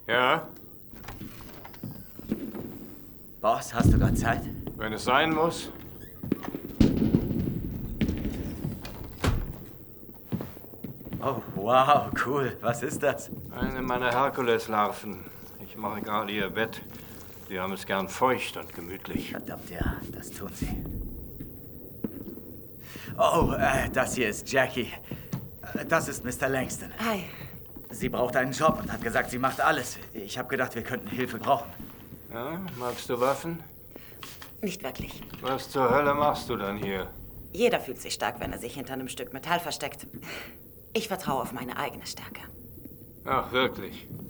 Ja, Boss, hast du gerade Zeit? wenn es sein muss. Oh, wow, cool. Was ist das? Eine meiner Herkuleslarven. Ich mache gerade ihr Bett. Die haben es gern feucht und gemütlich. Verdammt, ja, das tun sie. Oh, das hier ist Jackie. Das ist Mr. Langston. Hi. Sie braucht einen Job und hat gesagt, sie macht alles. Ich habe gedacht, wir könnten Hilfe brauchen. Ja, magst du Waffen? Nicht wirklich. Was zur Hölle machst du dann hier? Jeder fühlt sich stark, wenn er sich hinter einem Stück Metall versteckt. Ich vertraue auf meine eigene Stärke. Ach, wirklich?